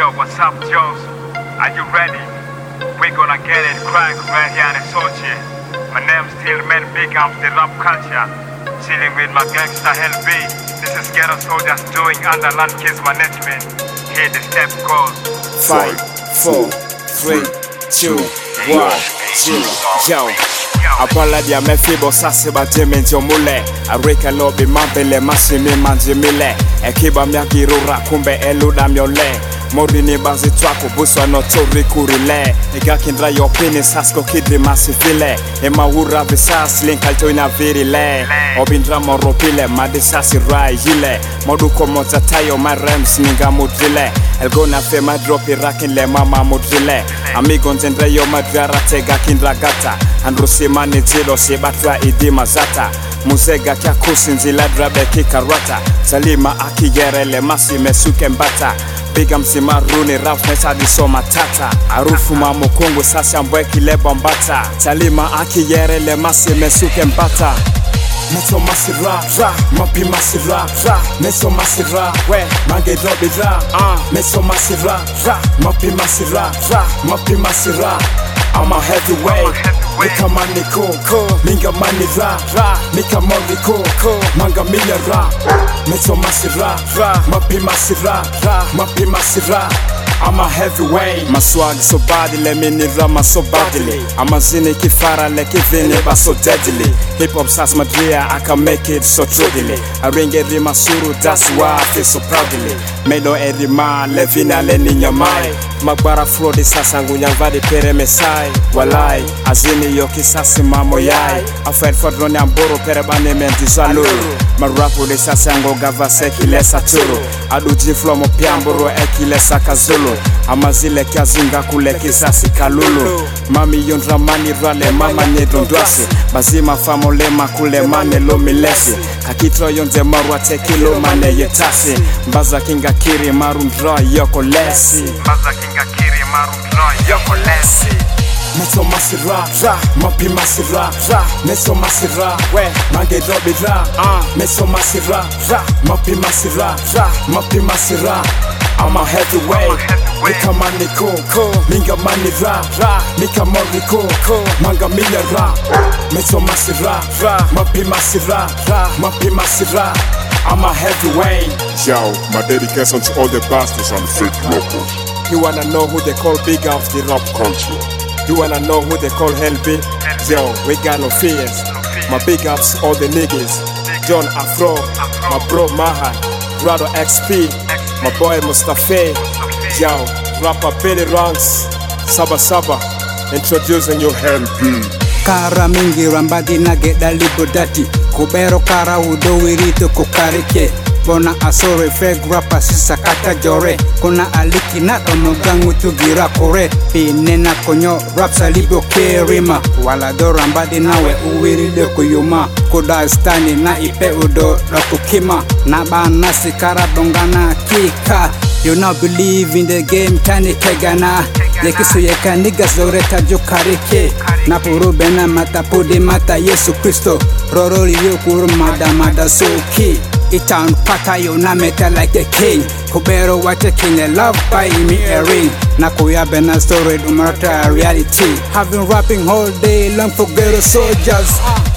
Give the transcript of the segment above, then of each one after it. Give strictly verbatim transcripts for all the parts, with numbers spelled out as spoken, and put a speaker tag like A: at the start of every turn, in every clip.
A: Yo, what's up, Joes? Are you ready? We gonna get it crank right here in Sochi. My name's still man big up the rap culture. Chilling with my gangster Hell B. This is Ghetto Soldiers doing Underland Kids Management. Here the step goes.
B: Five, four, three, two, one, zero. Yo. Apala dia me fibo sase ba dimension mule. Arika no bi mambele masimi manjimile. Ekiba myakirura kumbe eluda myole. Morini bazi twako buswa no tori kurile. Ega kindra yo penis hasko kidri masifile. Ema ura visas link alto ina virile. Obindra moropile madisasi rai hile. Modu komota tayo my rems ninga mudrile. Elgona fe madropi rakin le mama mudrile. Amigo nzendre yo madrara tega kindra gata. Andrusi mani zilo sebatra idi mazata. Muzega kia kusinzi ladrabe kikarwata. Salima akiyerele masi mesuke mbata. Biga msima runi raf mesa disoma tata. Arufu mamu kungu sasa mbweki leba mbata. Salima akiyerele masi mesuke mbata. Meso masira, ra, mapi masira, ra, meso masira, we, mange drobi ra, uh. Meso masira, ra, mapi masira, ra, mapi masira. I'm a heavyweight, Mika mani ko, minga mani ra, ra, Mika mori ko, manga minya ra, meso masira, ra, mapi masira, ra, mapi masira. I'm a heavyweight. My swag so badly, mini rama so badly. I'm a zini kifara like kivini but so deadly. Hip hop says my dream, I can make it so truly. I ring it in my suru, that's why I feel so proudly. Medo every man, levina leni in your mind. Magbara flow di sasangu nyangvadi pere mesai. Walai, azini yoki sasi mamo yai. Afed fadroni amboro pere bane menti zaluru. Marapu di sasango gava seki lesa turu. Aduji flow mo piamboro eki lesa kazulu. Amazile kiazinga kule kisasi kalulu. Mami yondra mani rale mama nyedondwasi. Bazima famo lema kule mane lo milesi. Kakitro yonze marwa tekilo mane yetasi. Mbaza kinga kiri marundra yoko lesi.
A: Mbaza kinga kiri marundra yoko lesi.
B: Meso masira, ra, mapi masira, ra, meso masira, we, mange drobi ra, uh. Meso masira, ra, mapi masira, ra, mapi masira. I'm a heavyweight, Mika mani ko, minga mani ra, ra, Mika mori ko, manga minya ra, meso masira, ra, mapi masira, ra, mapi masira. I'm a heavyweight.
C: Yo, my dedication to all the bastards and fake locals.
B: You wanna know who they call big of the rap
C: culture?
B: You wanna know who they call Hell B? Yo, we got no fears. My big ups, all the niggas. John Afro, my bro Maha, Rado X P, my boy Mustafa. Yo, rapper Billy Ranks, Saba Saba, introducing you Hell B.
D: Kara mingi rambadi na geda libodati. Kubero kara udo wirito kukarike. Bona asore feg rapper sisa kata jore. Kuna aliki na onogangu tugira kore. Pinena konyo rap salibo kerima. Wala do rambadi nawe uwiride kuyuma. Kuda stani na ipe udo rakukima. Na bana sikara dongana kika. You not believe in the game tani kegana. Yekisu yeka niggas dore tajo karike. Na puru bena mata pudi mata Yesu Kristo. Rorori yukuru mada mada soki. Itan patayo na meta like a king. Kubero wacha king and love buy me a ring. Nakuya bena story umarata reality. Having rapping all day long for ghetto soldiers.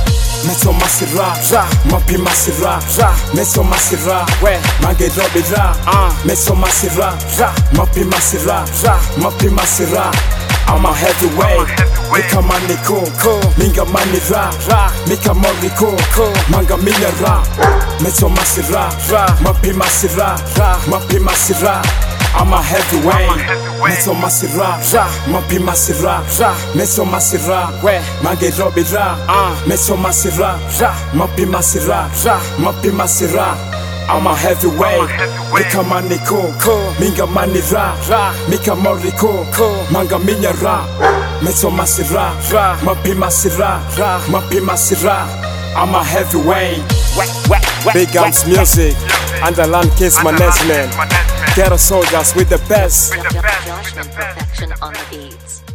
B: Meso masira, ra, mapi masira, ra, meso masira, we, mange drobi ra, uh. Meso masira, ra, mapi masira, ra, mapi masira. I'm a heavyweight, Mika mani ko, minga mani ra, ra, Mika mori ko, manga minya ra, meso masira, ra, mapi masira, ra, mapi masira. I'm a heavyweight, meso masira, ra, mapi masira, ra, meso masira, we, mange drobi ra, uh. Meso masira, ra, mapi masira, ra, mapi masira. I'm a heavyweight, Mika mani ko, minga mani ra, ra, Mika mori ko, manga minya ra, meso masira, ra, mapi masira, ra, mapi masira. I'm a heavyweight. Big Guns Music, Underland Kids Management, Ghetto Soldiers with the best.
E: With the best, with the best. Perfection on the beats.